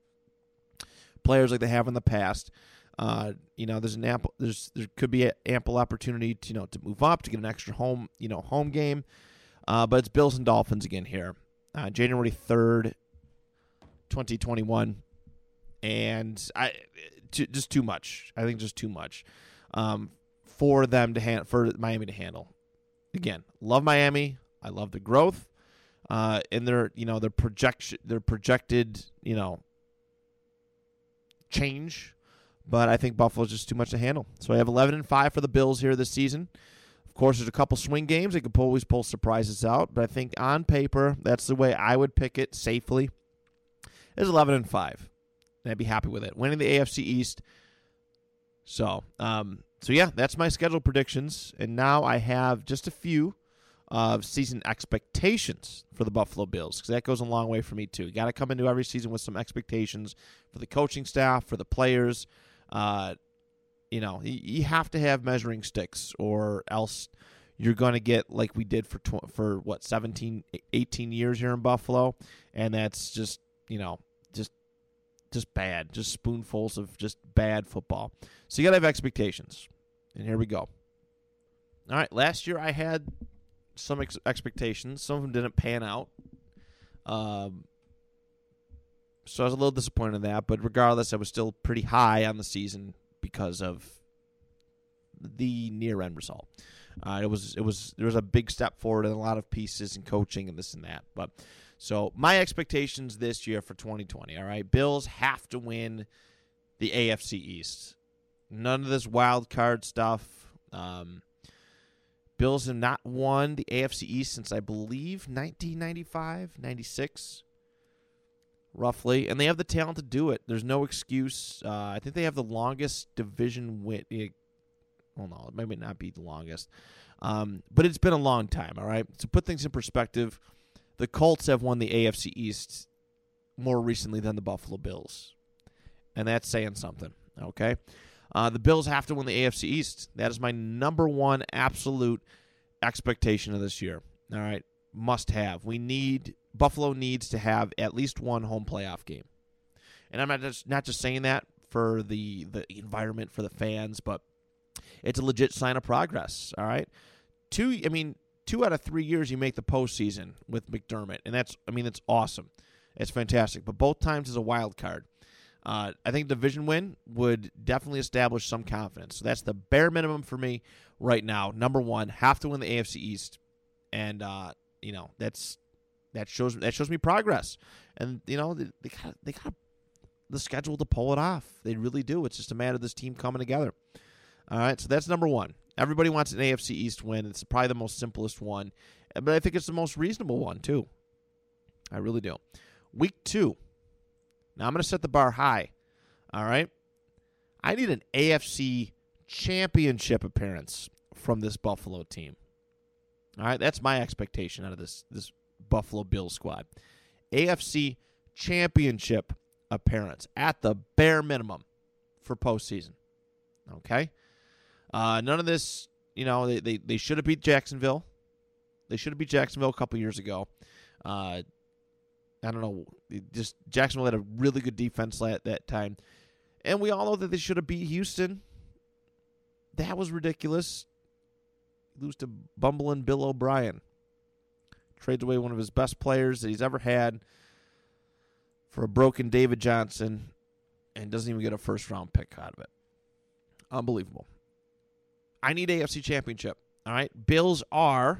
players like they have in the past. Uh, you know, there's an ample, there's there could be an ample opportunity to, you know, to move up, to get an extra home, you know, home game. Uh, but it's Bills and Dolphins again here, uh, January third, twenty twenty-one, and I t- just too much. I think just too much um, for them to hand for Miami to handle. Again, love Miami. I love the growth, uh, and their you know their projection, their projected you know change. But I think Buffalo's just too much to handle. So I have eleven and five for the Bills here this season. Of course, there's a couple swing games. They could always pull surprises out. But I think on paper, that's the way I would pick it safely. Is eleven and five. And I'd be happy with it. Winning the A F C East. So, um, so yeah, that's my schedule predictions. And now I have just a few of season expectations for the Buffalo Bills, because that goes a long way for me too. You got to come into every season with some expectations for the coaching staff, for the players. Uh, you know, you, you have to have measuring sticks, or else you're going to get like we did for tw- for what seventeen, eighteen years here in Buffalo, and that's just you know just just bad, just spoonfuls of just bad football. So you got to have expectations, and here we go. All right, last year I had some ex- expectations. Some of them didn't pan out. Um. So I was a little disappointed in that, but regardless, I was still pretty high on the season because of the near-end result. Uh, it was it was there was a big step forward in a lot of pieces and coaching and this and that. But so my expectations this year for twenty twenty. All right, Bills have to win the A F C East. None of this wild card stuff. Um, Bills have not won the A F C East since I believe nineteen ninety-five, ninety-six. Roughly, and they have the talent to do it. There's no excuse. Uh, I think they have the longest division win. Well, no, it might not be the longest, um, but it's been a long time. All right, to put things in perspective, the Colts have won the A F C East more recently than the Buffalo Bills, and that's saying something. Okay, uh, the Bills have to win the A F C East. That is my number one absolute expectation of this year. All right, must have. We need. Buffalo needs to have at least one home playoff game. And I'm not just not just saying that for the, the environment, for the fans, but it's a legit sign of progress, all right? Two, I mean, two out of three years you make the postseason with McDermott, and that's I mean, it's awesome. It's fantastic. But both times as a wild card. Uh, I think division win would definitely establish some confidence. So that's the bare minimum for me right now. Number one, have to win the A F C East, and uh, you know that's that shows that shows me progress. And you know they, they got they got the schedule to pull it off. They really do. It's just a matter of this team coming together. All right, so that's number one. Everybody wants an A F C East win. It's probably the most simplest one, but I think it's the most reasonable one too. I really do. Week two. Now, I'm going to set the bar high, all right? I need an A F C championship appearance from this Buffalo team. All right, that's my expectation out of this, this Buffalo Bills squad. A F C championship appearance at the bare minimum for postseason, okay? Uh, none of this, you know, they, they, they should have beat Jacksonville. They should have beat Jacksonville a couple years ago. Uh I don't know. Just Jacksonville had a really good defense at that time. And we all know that they should have beat Houston. That was ridiculous. Lose to bumbling Bill O'Brien. Trades away one of his best players that he's ever had for a broken David Johnson and doesn't even get a first-round pick out of it. Unbelievable. I need A F C championship. All right? Bills are,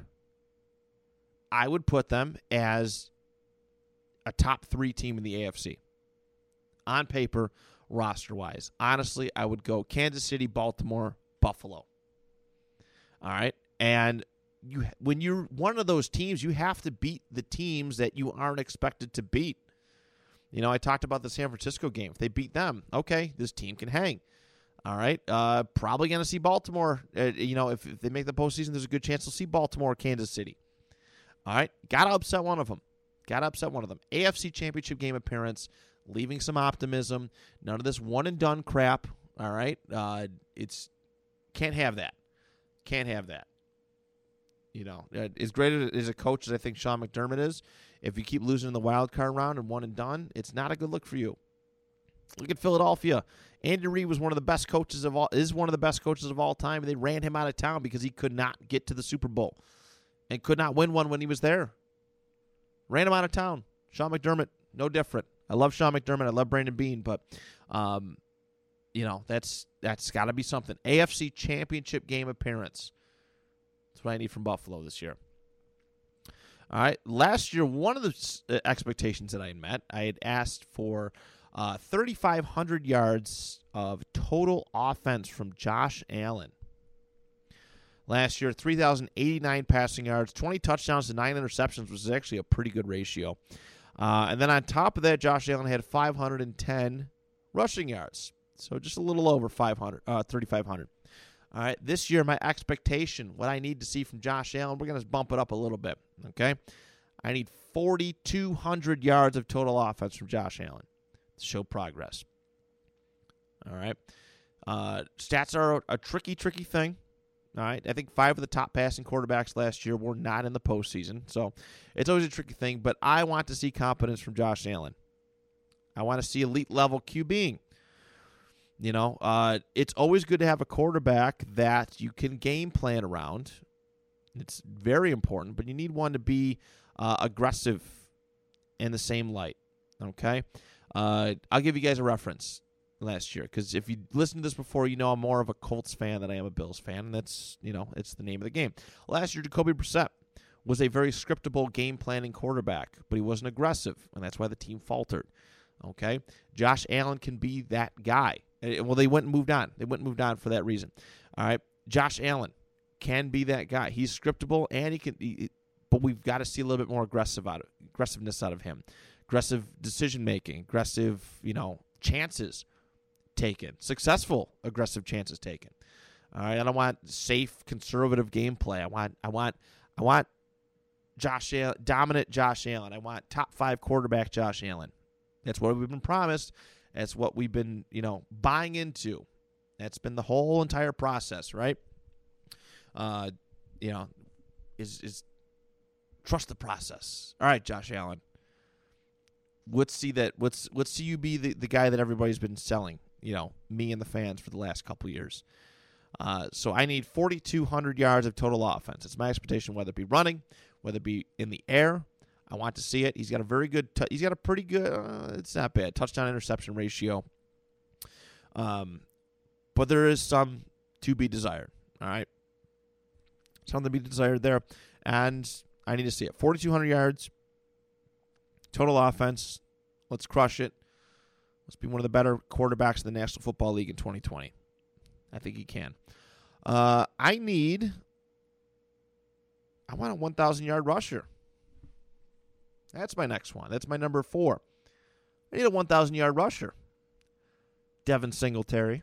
I would put them as a top three team in the A F C. On paper, roster-wise. Honestly, I would go Kansas City, Baltimore, Buffalo. All right? And you, when you're one of those teams, you have to beat the teams that you aren't expected to beat. You know, I talked about the San Francisco game. If they beat them, okay, this team can hang. All right? Uh, probably going to see Baltimore. Uh, you know, if, if they make the postseason, there's a good chance they'll see Baltimore or Kansas City. All right? Got to upset one of them. Got to upset one of them. A F C Championship game appearance, leaving some optimism. None of this one-and-done crap, all right? Uh, it's can't have that. Can't have that. You know, as great as a coach as I think Sean McDermott is, if you keep losing in the wild card round and one and done, it's not a good look for you. Look at Philadelphia. Andy Reid was one of the best coaches of all, is one of the best coaches of all time, and they ran him out of town because he could not get to the Super Bowl and could not win one when he was there. Ran him out of town. Sean McDermott, no different. I love Sean McDermott. I love Brandon Beane, but, um, you know, that's that's got to be something. A F C Championship game appearance. That's what I need from Buffalo this year. All right. Last year, one of the expectations that I had met, I had asked for uh, thirty-five hundred yards of total offense from Josh Allen. Last year, three thousand eighty-nine passing yards, twenty touchdowns to nine interceptions, which is actually a pretty good ratio. Uh, and then on top of that, Josh Allen had five hundred ten rushing yards. So just a little over five hundred, uh, thirty-five hundred. All right, this year, my expectation, what I need to see from Josh Allen, we're going to bump it up a little bit, okay? I need forty-two hundred yards of total offense from Josh Allen to show progress. All right. Uh, stats are a, a tricky, tricky thing. All right, I think five of the top passing quarterbacks last year were not in the postseason, so it's always a tricky thing, but I want to see competence from Josh Allen. I want to see elite-level QBing. You know, uh, it's always good to have a quarterback that you can game plan around. It's very important, but you need one to be uh, aggressive in the same light, okay? Uh, I'll give you guys a reference. Last year, because if you listened to this before, you know I'm more of a Colts fan than I am a Bills fan, and that's, you know, it's the name of the game. Last year, Jacoby Brissett was a very scriptable game planning quarterback, but he wasn't aggressive, and that's why the team faltered. Okay? Josh Allen can be that guy. Well, they went and moved on. They went and moved on for that reason. All right? Josh Allen can be that guy. He's scriptable, and he can, he, but we've got to see a little bit more aggressive out of, aggressiveness out of him. Aggressive decision-making, aggressive, you know, chances taken, successful, aggressive chances taken. All right, I don't want safe, conservative gameplay. I want, I want, I want Josh Allen, dominant Josh Allen. I want top five quarterback Josh Allen. That's what we've been promised. That's what we've been, you know, buying into. That's been the whole entire process, right? Uh, you know, is is trust the process. All right, Josh Allen. Let's see that. Let's let's see you be the, the guy that everybody's been selling. You know, me and the fans for the last couple years. Uh, so I need forty-two hundred yards of total offense. It's my expectation, whether it be running, whether it be in the air. I want to see it. He's got a very good. T- he's got a pretty good. Uh, it's not bad touchdown interception ratio. Um, but there is some to be desired. All right, something to be desired there, and I need to see it. forty-two hundred yards, total offense. Let's crush it. Let's be one of the better quarterbacks in the National Football League in twenty twenty. I think he can. Uh, I need. I want a one thousand yard rusher. That's my next one. That's my number four. I need a one thousand yard rusher. Devin Singletary.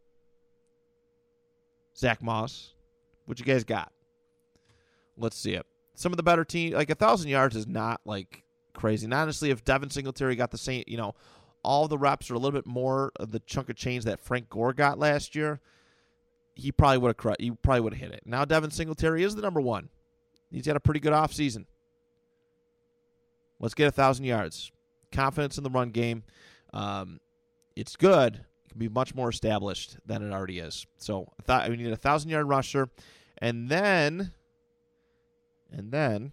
Zach Moss. What you guys got? Let's see it. Some of the better team, like one thousand yards is not like crazy. And honestly, if Devin Singletary got the same, you know, all the reps are a little bit more of the chunk of change that Frank Gore got last year, he probably would have he probably would have hit it. Now Devin Singletary is the number one. He's got a pretty good offseason. Let's get one thousand yards. Confidence in the run game. Um, it's good. It can be much more established than it already is. So I thought we need a one thousand yard rusher. And then, and then,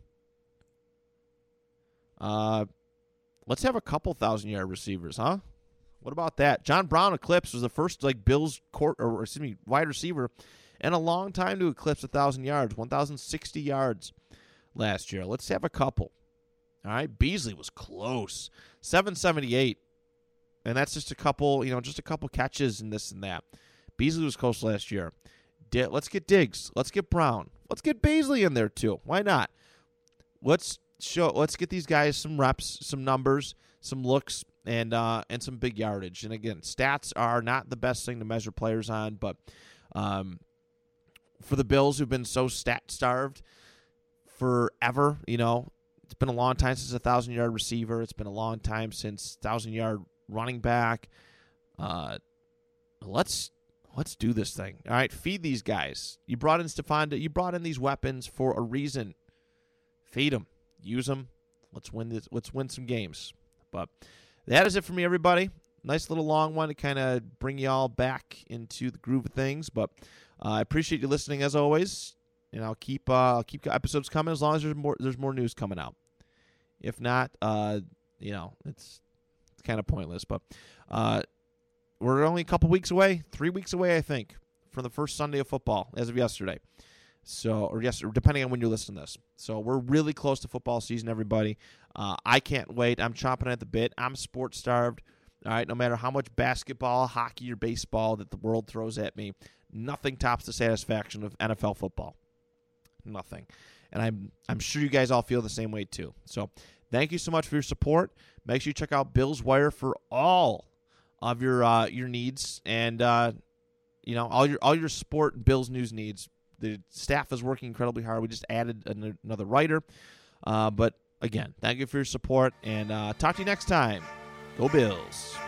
uh, let's have a couple thousand yard receivers, huh? What about that? John Brown Eclipse was the first like Bills court or excuse me wide receiver in a long time to eclipse a thousand yards, one thousand sixty yards last year. Let's have a couple. All right, Beasley was close, seven seventy-eight, and that's just a couple, you know, just a couple catches and this and that. Beasley was close last year. D- let's get Diggs. Let's get Brown. Let's get Beasley in there too. Why not? Let's show. Let's get these guys some reps, some numbers, some looks, and uh, and some big yardage. And again, stats are not the best thing to measure players on, but um, for the Bills who've been so stat starved forever, you know. It's been a long time since a thousand-yard receiver. It's been a long time since thousand-yard running back. Uh, let's let's do this thing. All right, feed these guys. You brought in Stephon. You brought in these weapons for a reason. Feed them. Use them. Let's win this. Let's win some games. But that is it for me, everybody. Nice little long one to kind of bring you all back into the groove of things. But uh, I appreciate you listening as always. And I'll keep uh, I'll keep episodes coming as long as there's more there's more news coming out. If not, uh, you know, it's it's kind of pointless. But uh, we're only a couple weeks away, three weeks away, I think, from the first Sunday of football as of yesterday. So, or yes, depending on when you listen to this. So we're really close to football season, everybody. Uh, I can't wait. I'm chomping at the bit. I'm sports starved. All right, no matter how much basketball, hockey, or baseball that the world throws at me, nothing tops the satisfaction of N F L football. Nothing. And I'm I'm sure you guys all feel the same way too. So thank you so much for your support. Make sure you check out Bills Wire for all of your uh, your needs and uh, you know all your all your sport and Bills news needs. The staff is working incredibly hard. We just added an, another writer. Uh, but again, thank you for your support and uh, talk to you next time. Go Bills.